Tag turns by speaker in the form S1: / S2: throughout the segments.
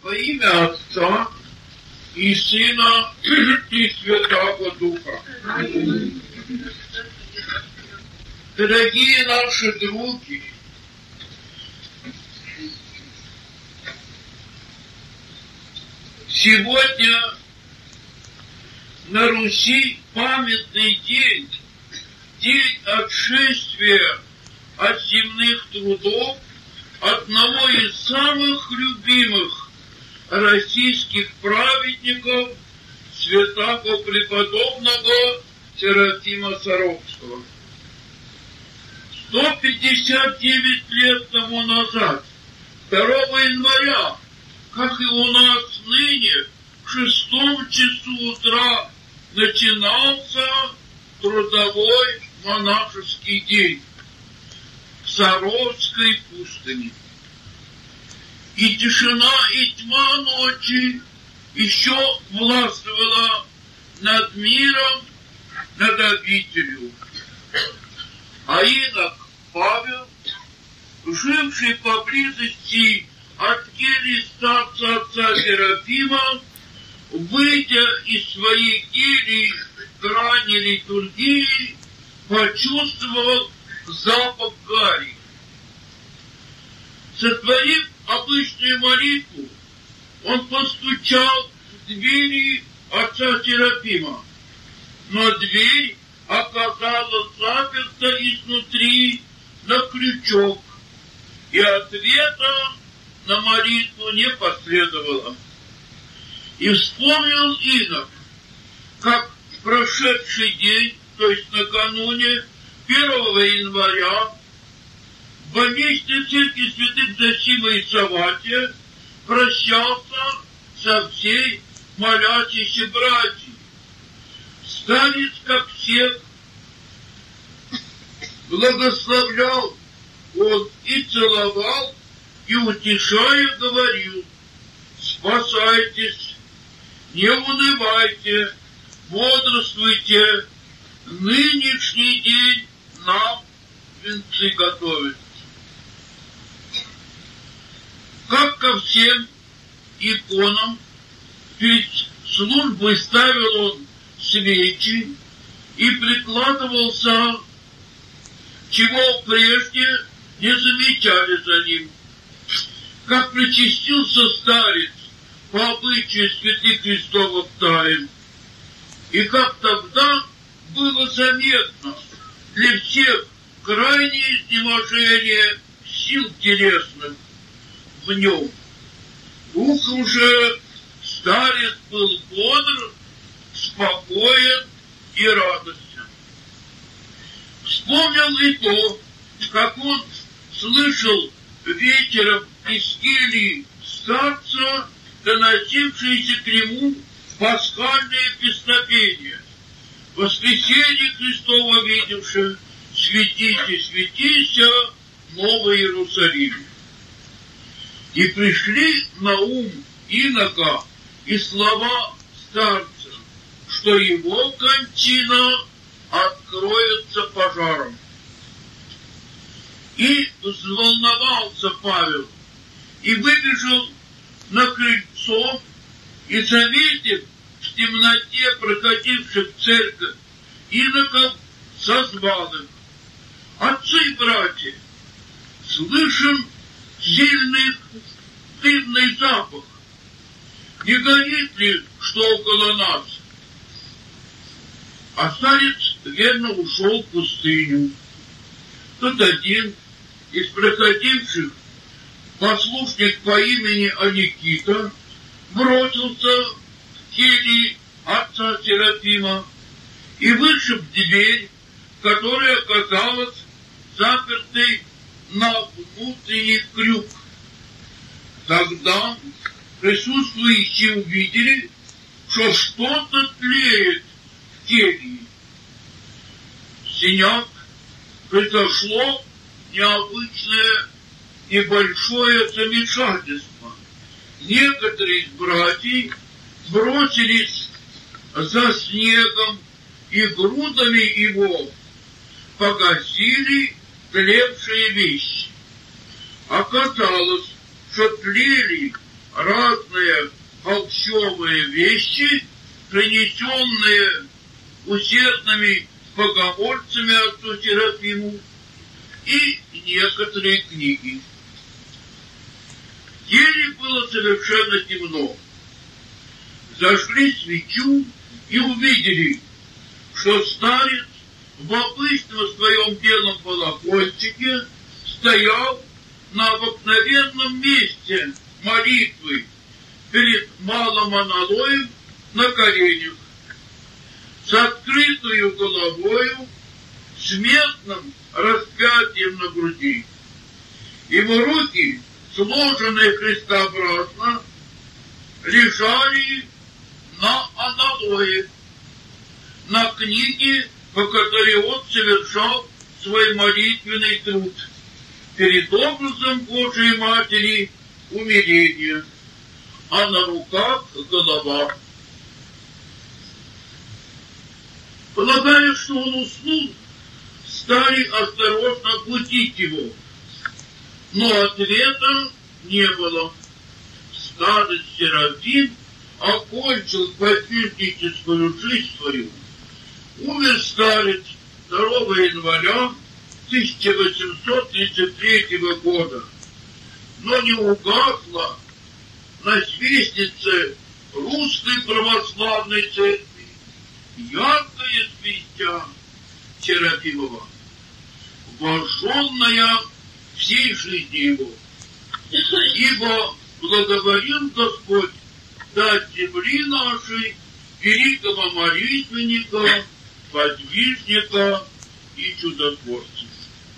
S1: Во имя Отца и Сына и Святого Духа. Дорогие наши други, сегодня на Руси памятный день, день отшествия от земных трудов одного из самых любимых российских праведников, святого преподобного Серафима Саровского. 159 лет тому назад, 2 января, как и у нас ныне, в 6 часу утра начинался трудовой монашеский день в Саровской пустыне. И тишина, и тьма ночи еще властвовала над миром, над обителью. А инок Павел, живший поблизости от кельи старца отца Серафима, выйдя из своей кельи к грани литургии, почувствовал запах гари. Сотворив обычную молитву, он постучал в двери отца Серафима, но дверь оказалась заперта изнутри на крючок, и ответа на молитву не последовало. И вспомнил инок, как в прошедший день, то есть накануне 1 января, в больничной церкви святых Зосима и Савватия прощался со всей молящейся братьей. Старец, как всех, благословлял он и целовал, и, утешая, говорил: спасайтесь, не унывайте, бодрствуйте, нынешний день нам венцы готовят. Как ко всем иконам перед службой ставил он свечи и прикладывался, чего прежде не замечали за ним. Как причастился старец по обычаю святых Христовых тайн, и как тогда было заметно для всех крайнее изнеможение сил телесных в нем. Духом же старец был бодр, спокоен и радостен. Вспомнил и то, как он слышал вечером из кельи старца доносившиеся к нему пасхальные песнопения. Воскресенье Христово видевшее, светите, светися, Новый Иерусалим. И пришли на ум инока и слова старца, что его кончина откроется пожаром. И взволновался Павел, и выбежал на крыльцо, и, заметив в темноте проходивших церковь иноков, созвал их: отцы и братья, слышим сильный дымный запах. Не горит ли что около нас? А старец верно ушел в пустыню. Тут один из проходивших, послушник по имени Аникита, бросился в кельи отца Серафима и вышиб дверь, которая оказалась запертой на внутренний крюк. Тогда присутствующие увидели, что что-то тлеет в келье. Синяк произошло необычное небольшое замешательство. Некоторые из братьев бросились за снегом и грудами его погасили тлевшие вещи. Оказалось, что тлели разные холщовые вещи, принесенные усердными богомольцами отцу Серафиму, и некоторые книги. В деле было совершенно темно. Зажгли свечу и увидели, что старец в обычном своем белом балахончике стоял на обыкновенном месте молитвы перед малым аналоем на коленях, с открытую головою, с медным распятием на груди. Его руки, сложенные крестообразно, лежали на аналое, на книге, по которой он совершал свой молитвенный труд перед образом Божией Матери умиления, а на руках голова. Полагая, что он уснул, стали осторожно будить его, но ответа не было. Старец Серафим окончил подвижническую жизнь свою. Умер старец 2 января 1833 года, но не угасла на свестнице Русской Православной Церкви яркая звезда Серафимова, вожженная всей жизни его. Ибо благоволил Господь дать земли нашей великого молитвенника, подвижника и чудотворца.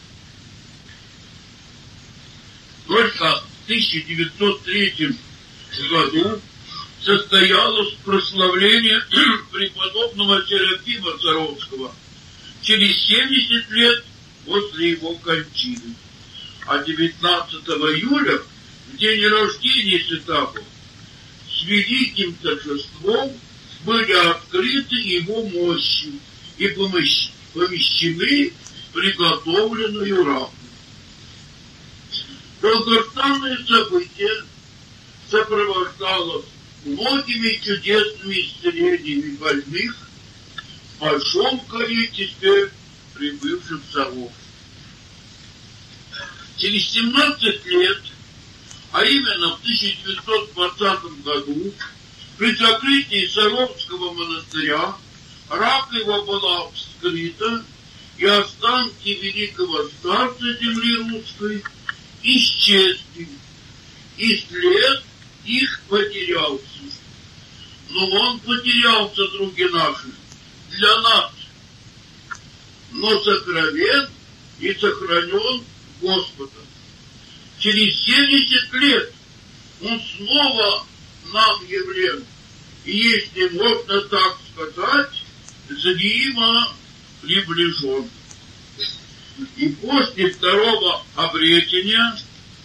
S1: Только в 1903 году состоялось прославление преподобного Серафима Саровского через 70 лет после его кончины. А 19 июля, в день рождения святого, с великим торжеством были открыты его мощи и помещены в приготовленную раму. Долгожданное событие сопровождалось многими чудесными исцелениями больных в большом количестве прибывших в Саров. Через 17 лет, а именно в 1920 году, при закрытии Саровского монастыря рак его была вскрыта, и останки великого старца земли русской исчезли, и след их потерялся. Но он потерялся, други наши, для нас, но сокровен и сохранен Господом. Через 70 лет он снова нам явлен, и, если можно так сказать, зримо приближен. И после второго обретения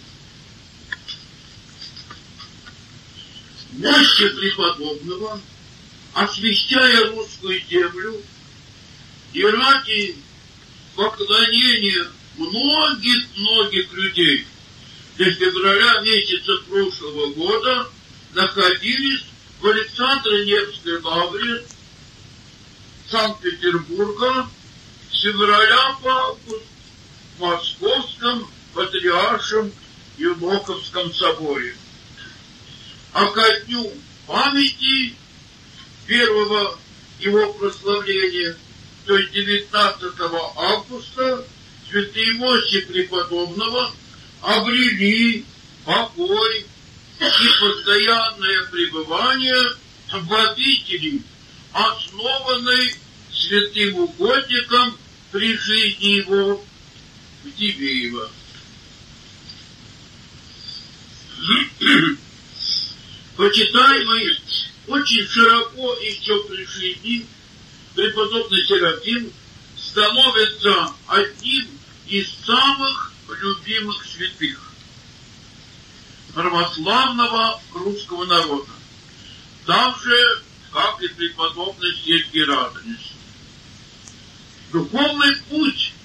S1: мощи преподобного, освещая русскую землю и ради поклонения многих людей, до февраля месяца прошлого года находились в Александро-Невской лавре Санкт-Петербурга, с февраля по август в Московском Патриаршем Евноховском соборе. А ко дню памяти первого его прославления, то есть 19 августа, святые мощи преподобного обрели покой и постоянное пребывание в обители, основанной святым угодником при жизни его в Дивеево. Почитаемый очень широко еще при жизни преподобный Серафим становится одним из самых любимых святых православного русского народа, так же, как и преподобный Сергий Радонежский. Духовный путь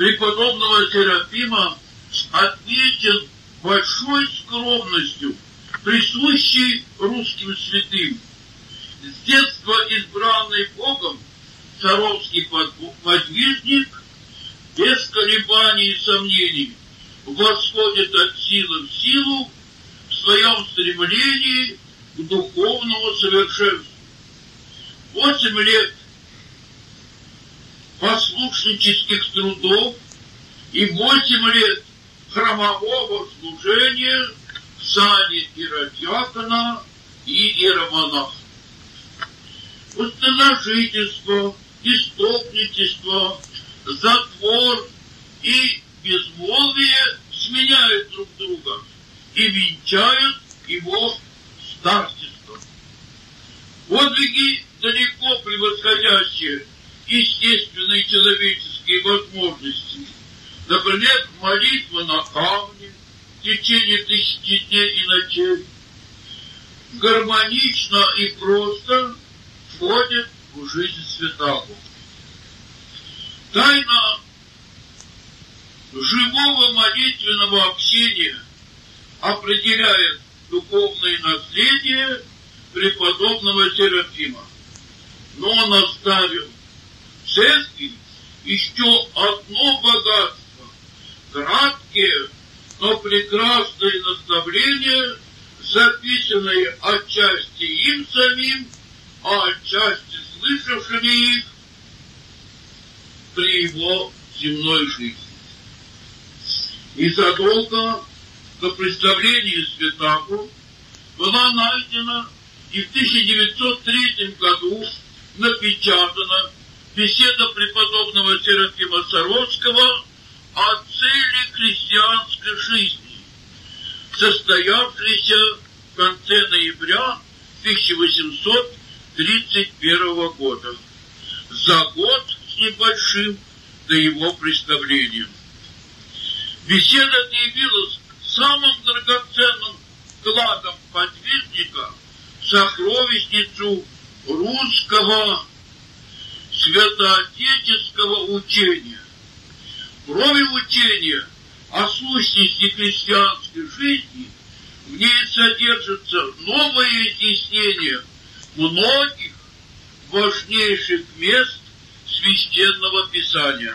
S1: преподобного Серафима отмечен большой скромностью присущий русским святым. С детства избранный Богом царовский подвижник без колебаний и сомнений восходит от силы в силу в своем стремлении к духовному совершенству. 8 лет послушнических трудов и 8 лет храмового служения в сане иеродиакона и иеромонаха. Пустоножительство, истопничество, затвор и безмолвие сменяют друг друга и венчают его старчеством. Подвиги, далеко превосходящие естественные человеческие возможности, например, молитва на камне в течение 1000 дней и ночей, гармонично и просто входят в жизнь святого. Тайна живого молитвенного общения определяет духовное наследие преподобного Серафима. Но он оставил в церкви еще одно богатство, краткие, но прекрасные наставления, записанные отчасти им самим, а отчасти слышавшими их при его земной жизни. Незадолго до представления святаго была найдена и в 1903 году напечатана беседа преподобного Серафима Саровского о цели христианской жизни, состоявшейся в конце ноября 1831 года, за год с небольшим до его представления. Беседа явилась самым драгоценным кладом подвижника в сокровищницу русского святоотеческого учения. Кроме учения о сущности христианской жизни, в ней содержится новое изъяснение многих важнейших мест Священного Писания.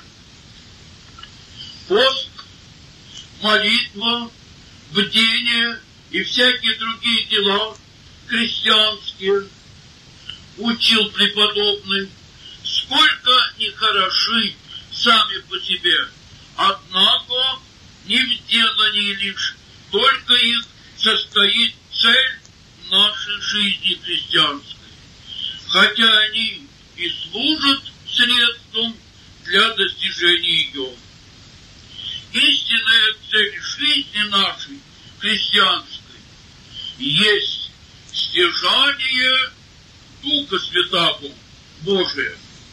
S1: Пост, молитва, бдение и всякие другие дела христианские, учил преподобный, сколько ни хороши сами по себе, однако не в делании лишь, только их состоит цель нашей жизни христианской, хотя они и служат средством для достижения ее. Истинная цель жизни нашей христианской есть стяжание Духа Святаго Божия.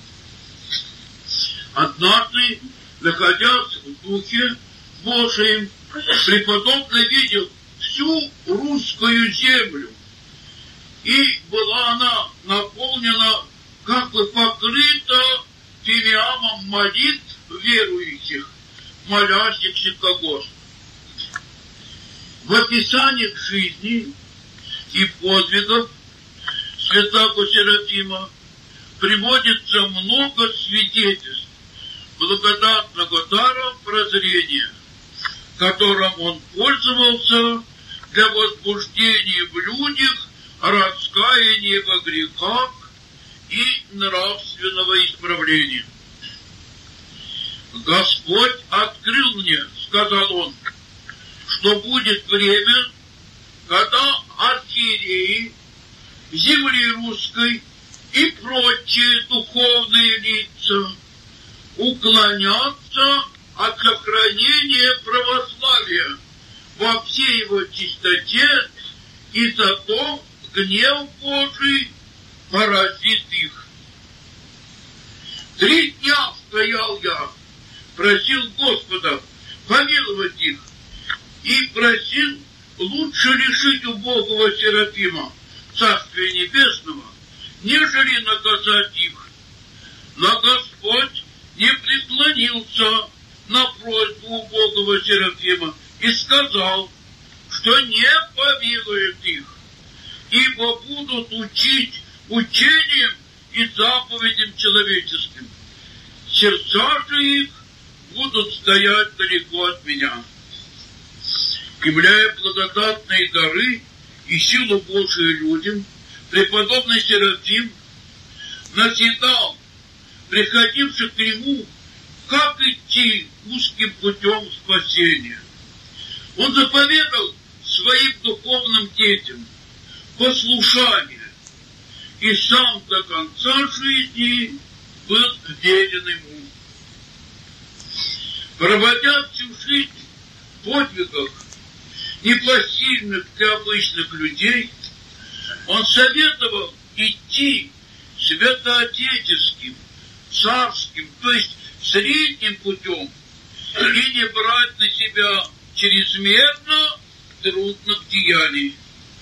S1: Однажды, находясь в Духе Божием, преподобный видел всю русскую землю, и была она наполнена, как бы покрыта фимиамом молитв верующих, молящихся ко Господу. В описаниях жизни и подвигов святаго Серафима приводится много свидетельств благодатного дара прозрения, которым он пользовался для возбуждения в людях раскаяния во грехах и нравственного исправления. «Господь открыл мне, — сказал он, — что будет время, когда архиереи земли русской и прочие духовные лица уклонятся от сохранения православия во всей его чистоте, и зато гнев Божий поразит их. 3 дня стоял я, просил Господа помиловать их, и просил лучше лишить убогого Серафима Царствия Небесного, нежели наказать их. Но Господь не преклонился на просьбу убогого Серафима и сказал, что не помилует их, ибо будут учить учением и заповедям человеческим. Сердца же их будут стоять далеко от меня. Являя благодатные дары и силу Божию людям, преподобный Серафим назидал приходивших к нему, как идти узким путем спасения. Он заповедал своим духовным детям послушание, и сам до конца жизни был верен ему. Проводя всю жизнь в подвигах, непосильных для обычных людей, он советовал идти святоотеческим, царским, то есть средним путем, и не брать на себя чрезмерно трудных деяний.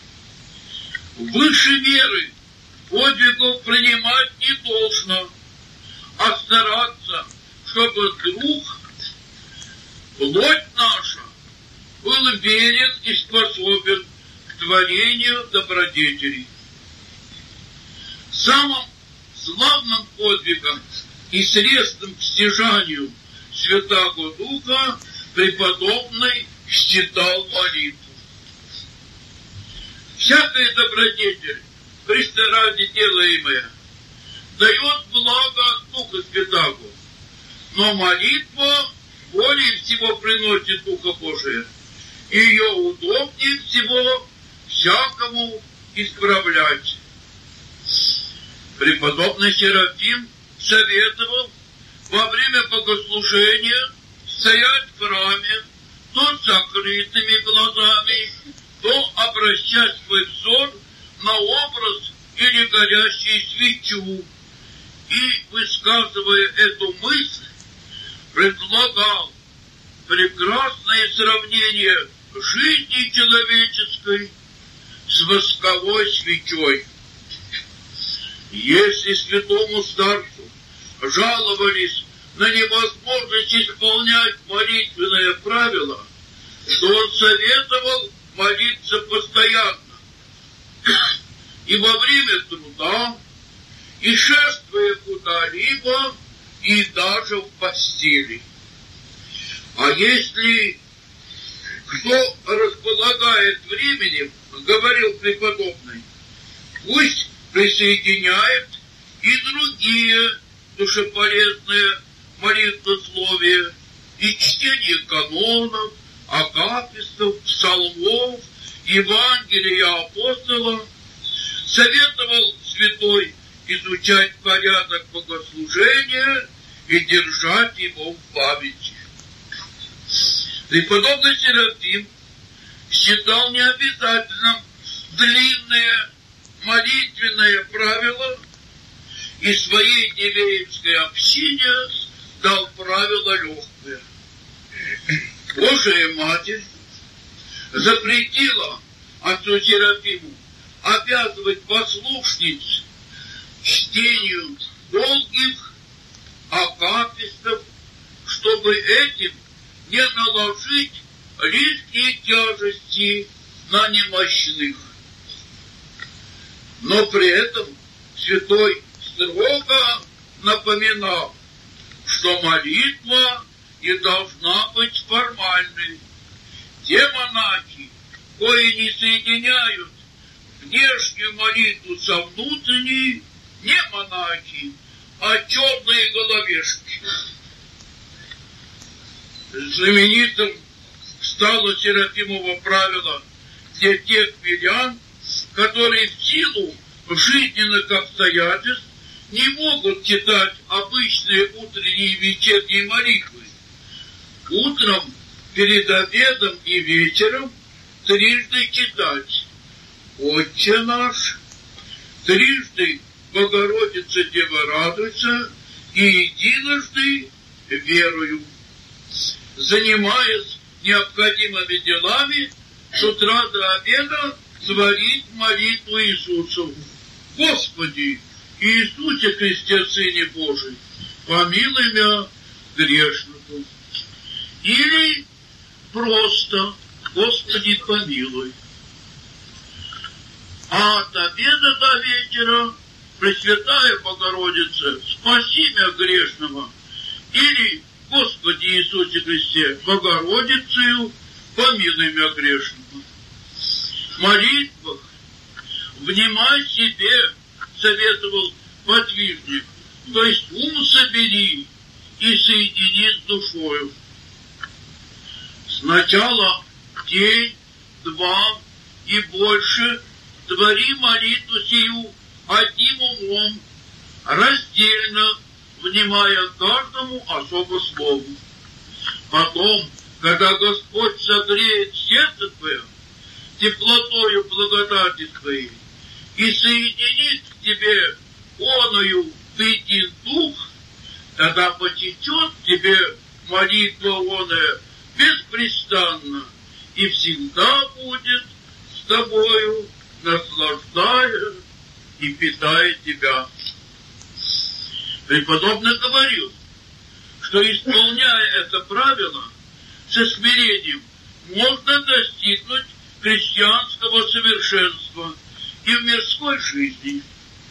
S1: Выше меры подвигов принимать не должно, а стараться, чтобы дух, плоть наша, был верен и способен к творению добродетелей. Самым славным подвигом и средством к стяжанию Святаго Духа преподобный считал молитву. Всякая добродетель, Христа ради делаемая, дает благо от Духа Святаго, но молитва более всего приносит Духа Божия, и ее удобнее всего всякому исправлять. Преподобный Серафим советовал во время богослужения стоять в храме то с закрытыми глазами, то обращать свой взор на образ или горящую свечу, и, высказывая эту мысль, предлагал прекрасное сравнение жизни человеческой с восковой свечой. Если святому старцу жаловались на невозможность исполнять молитвенное правило, то он советовал молиться постоянно, и во время труда, и шествуя куда-либо, и даже в постели. А если кто располагает временем, говорил преподобный, пусть присоединяет и другие душеполезные молитвословия, и чтение канонов, акафистов, псалмов, Евангелия апостола. Советовал святой изучать порядок богослужения и держать его в памяти. Преподобный Серафим считал необязательным длинное молитвенное правило, и своей Дивеевской общине дал правило легкое. Божия Матерь запретила отцу Серафиму обязывать послушниц чтению долгих акафистов, чтобы этим не наложить лишние тяжести на немощных. Но при этом святой строго напоминал, что молитва не должна быть формальной. Те монахи, кои не соединяют внешнюю молитву со внутренней, не монахи, а черные головешки. Знаменитым стало Серафимово правило для тех мирян, которые в силу жизненных обстоятельств не могут читать обычные утренние и вечерние молитвы. Утром, перед обедом и вечером трижды читать «Отче наш», трижды «Богородица Дева радуйся» и единожды «Верую». Занимаясь необходимыми делами, с утра до обеда творить молитву Иисусу. «Господи, Иисусе Христе, Сыне Божий, помилуй меня грешному». Или просто Господи, помилуй. А от обеда до вечера, Пресвятая Богородица, спаси меня грешного. Или, Господи Иисусе Христе, Богородицею, помилуй меня грешного. В молитвах внимай себе, советовал подвижник, то есть ум собери и соедини с душою. Сначала день, два и больше твори молитву сию одним умом, раздельно, внимая каждому особо слову. Потом, когда Господь согреет сердце твое теплотою благодати твоей и соединит к тебе оною в един дух, тогда потечет тебе молитва оная беспрестанно и всегда будет с тобою, наслаждая и питая тебя. Преподобный говорил, что, исполняя это правило, со смирением можно достигнуть христианского совершенства и в мирской жизни.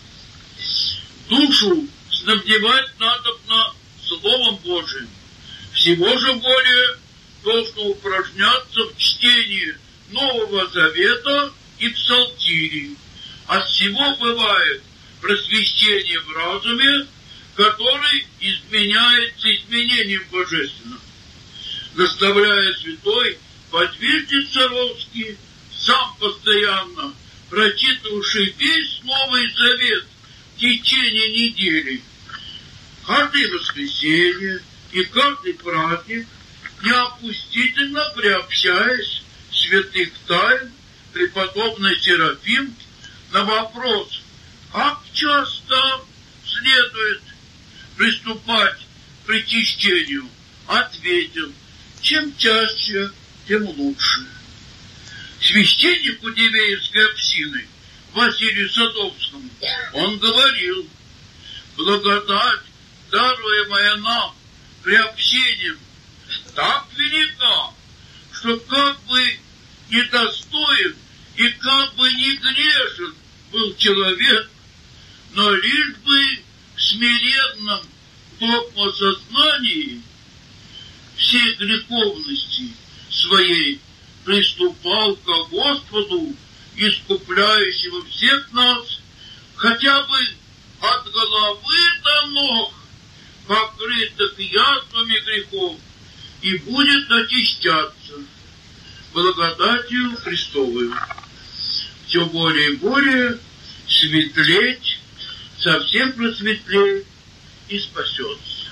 S1: Душу снабдевать надобно Словом Божиим. Всего же более должно упражняться в чтении Нового Завета и Псалтирий. От всего бывает просвещение в разуме, который изменяется изменением божественным. Наставляя святой подвижник Саровский, сам постоянно прочитавший весь Новый Завет в течение недели, каждое воскресенье и каждый праздник, неопустительно приобщаясь святых тайн, преподобный Серафим на вопрос, как часто следует приступать к причащению, ответил, чем чаще, тем лучше. Священнику Дивеевской общины Василию Садовскому он говорил, благодать, даруемая нам приобщением, так велика, что как бы недостоин и как бы не грешен был человек, но лишь бы в смиренном догмосознании всей греховности своей приступал к Господу, искупляющего всех нас, хотя бы от головы до ног, покрытых язвами грехов, и будет очищаться благодатью Христовой. Все более и более светлеть, совсем просветлеет и спасется.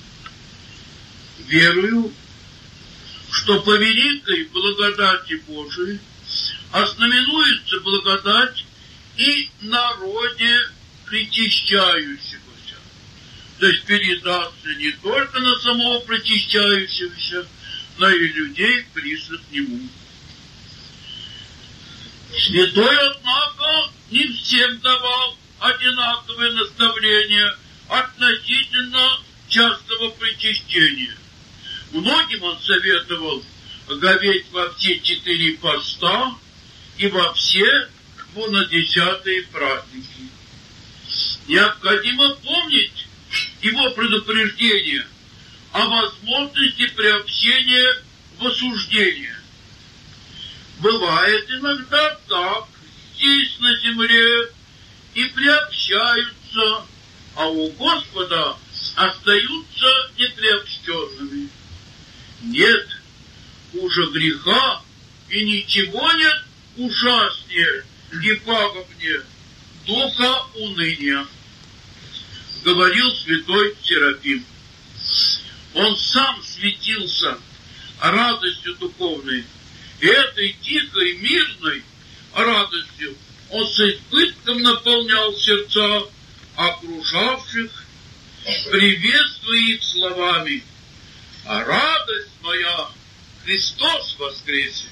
S1: Верую, что по великой благодати Божией ознаменуется благодать и народе причащающегося. То есть передастся не только на самого причащающегося, но и людей, близких к нему. Святой, однако, не всем давал одинаковые наставления относительно частого причащения. Многим он советовал говеть во все 4 поста и во все двунадесятые праздники. Необходимо помнить его предупреждение о возможности приобщения в осуждение. Бывает иногда так, здесь на земле и приобщаются, а у Господа остаются неприобщенными. Нет хуже греха, и ничего нет ужаснее и пагубнее духа уныния, говорил святой Серафим. Он сам светился радостью духовной, и этой тихой, мирной радостью он с избытком наполнял сердца окружавших, приветствуя их словами: «А радость моя, Христос воскресе!»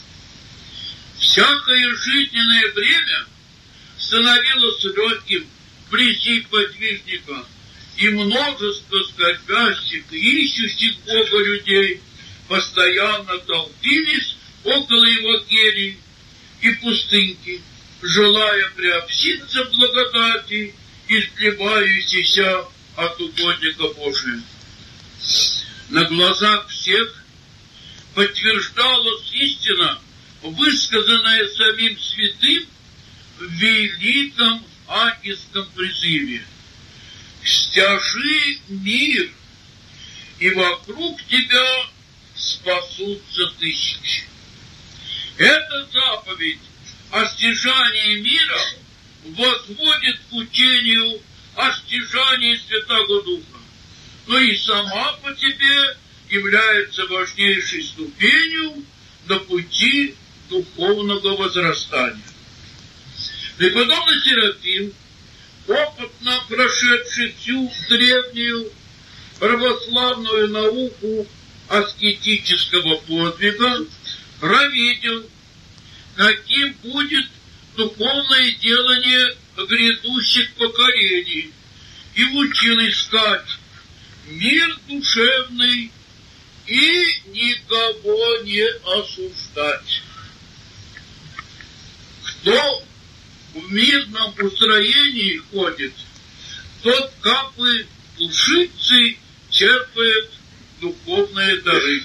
S1: Всякое жизненное время становилось легким вблизи подвижника, и множество скорбящих и ищущих Бога людей постоянно толпились около его кельи и пустыньки, желая приобщиться благодати, изгибающейся от угодника Божия. На глазах всех подтверждалась истина, высказанная самим святым в великом ангельском призыве: «Стяжи мир, и вокруг тебя спасутся тысячи». Эта заповедь о стяжании мира возводит к учению о стяжании Святого Духа, но и сама по себе является важнейшей ступенью на пути духовного возрастания. Преподобный Серафим, опытно прошедший всю древнюю православную науку аскетического подвига, провидел, каким будет духовное делание грядущих поколений, и учил искать мир душевный и никого не осуждать. Кто в мирном устроении ходит, тот как бы лжицей черпает духовные дары.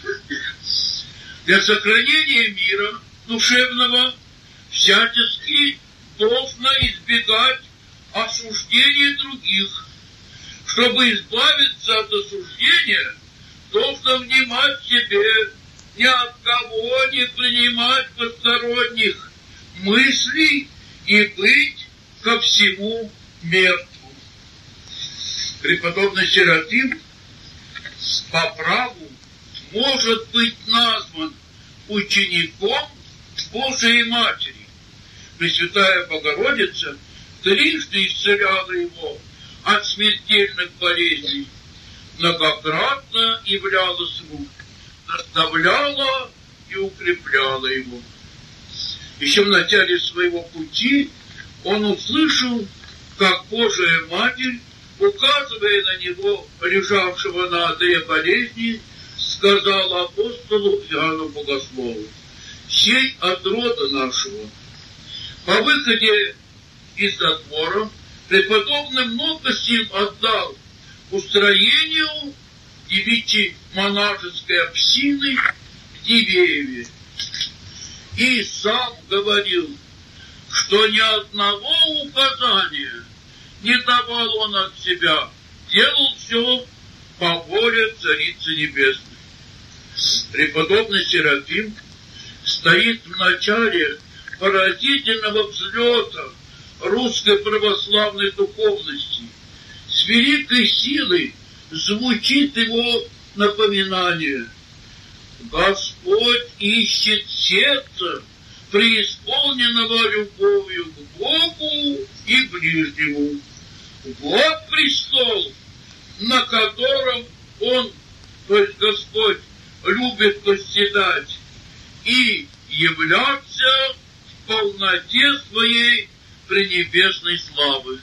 S1: Для сохранения мира душевного всячески должно избегать осуждения других. Чтобы избавиться от осуждения, должно внимать себе, ни от кого не принимать посторонних мыслей и быть ко всему мертвым. Преподобный Серафим по праву может быть назван учеником Божией Матери. Пресвятая Богородица трижды исцеляла его от смертельных болезней, многократно являлась ему, наставляла и укрепляла его. Еще в начале своего пути он услышал, как Божия Матерь, указывая на него, лежавшего на одре болезни, сказала апостолу Иоанну Богослову: «Сей от рода нашего». По выходе из затвора преподобный много сил отдал устроению девичьей монашеской общины в Дивееве. И сам говорил, что ни одного указания не давал он от себя, делал все по воле Царицы Небесной. Преподобный Серафим стоит в начале поразительного взлета русской православной духовности. С великой силой звучит его напоминание: Господь ищет сердце, преисполненного любовью к Богу и ближнему. Вот престол, на котором Он, то есть Господь, любит восседать и являться в полноте своей пренебесной славы.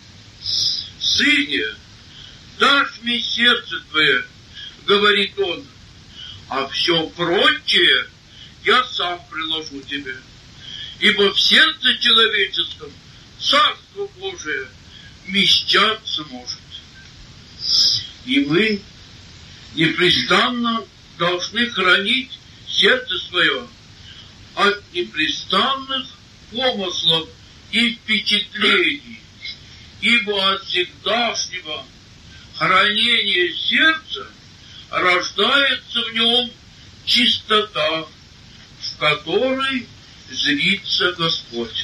S1: Сыне, дашь мне сердце твое, говорит Он, а все прочее я сам приложу тебе. Ибо в сердце человеческом Царство Божие вмещаться может. И мы непрестанно должны хранить сердце свое от непрестанных помыслов и впечатлений, ибо от всегдашнего хранения сердца рождается в нем чистота, в которой зрится Господь.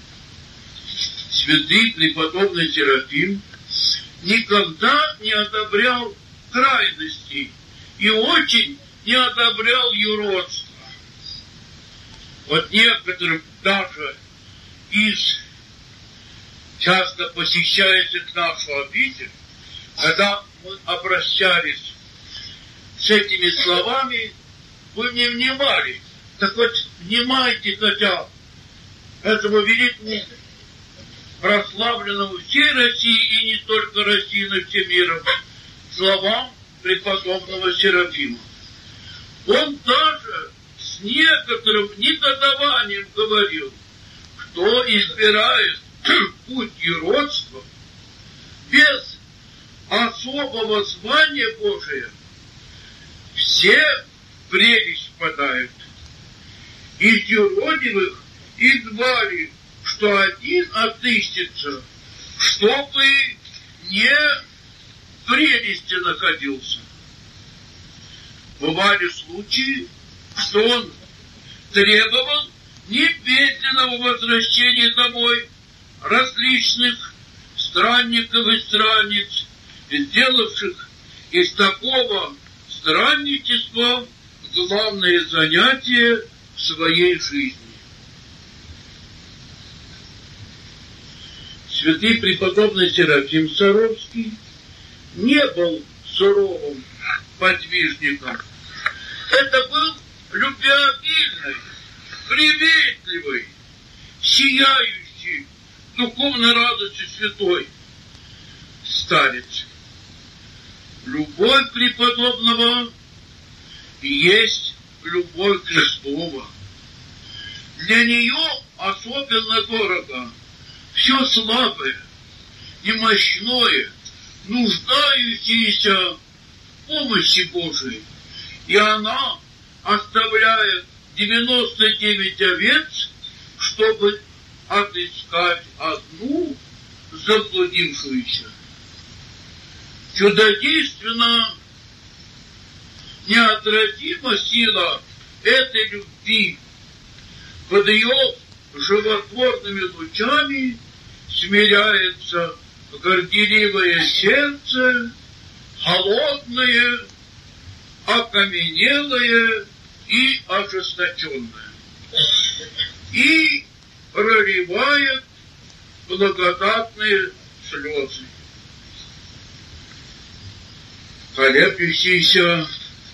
S1: Святый преподобный Серафим никогда не одобрял крайностей и очень не одобрял юродства. Вот некоторым даже из часто посещающих нашу обитель, когда мы обращались с этими словами, вы не внимали. Так вот, внимайте хотя этому великому, прославленному всей России и не только России, но всем миром, словам преподобного Серафима. Он даже с некоторым негодованием говорил: кто избирает путь юродства без особого звания Божия, все в прелесть впадают. Из юродивых избрали, что один отыщется, чтобы не в прелести находился. Бывали случаи, что он требовал немедленного возвращения домой различных странников и странниц, сделавших из такого странничества главное занятие своей жизни. Святый преподобный Серафим Саровский не был суровым подвижником. Это был любвеобильный, приветливый, сияющий духовной радостью святой старец. Любовь преподобного есть любовь Христова. Для нее особенно дорого все слабое, немощное, нуждающееся в помощи Божией. И она оставляет 99 овец, чтобы отыскать одну заблудившуюся. Чудодейственно неотразима сила этой любви. Под ее животворными лучами смиряется горделивое сердце, холодное, окаменелое и ожесточенное, и проливает благодатные слезы. Колеблющийся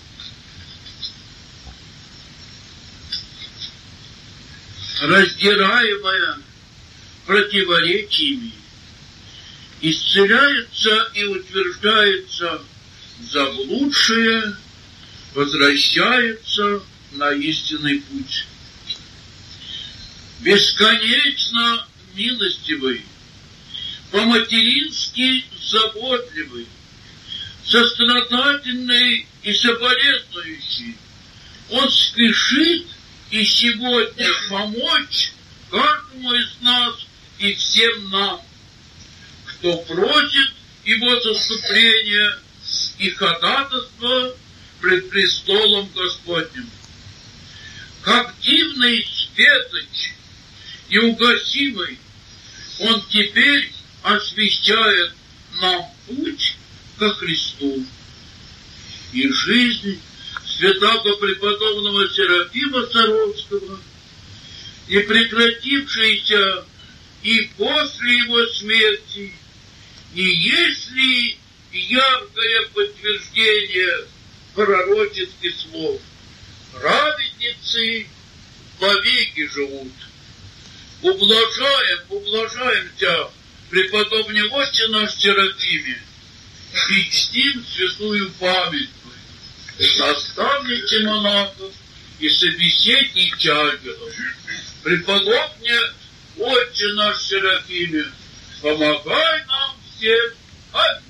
S1: раздираемая противоречиями, исцеляется и утверждается заблудшее, возвращается на истинный путь. Бесконечно милостивый, по-матерински заботливый, сострадательный и соболезнующий, он спешит и сегодня помочь каждому из нас и всем нам, кто просит его заступления и ходатайства пред престолом Господним. Как дивный светоч, неугасимый, он теперь освещает нам путь ко Христу. И жизнь святого преподобного Серафима Саровского, не прекратившаяся и после его смерти, не есть ли яркое подтверждение пророческих слов: праведницы вовеки живут. Ублажаемся преподобный отче наш Серафиме и чтим святую память наставницы монахов и собеседники ангелов. Преподобный отче наш Серафиме, помогай нам всем. Аминь.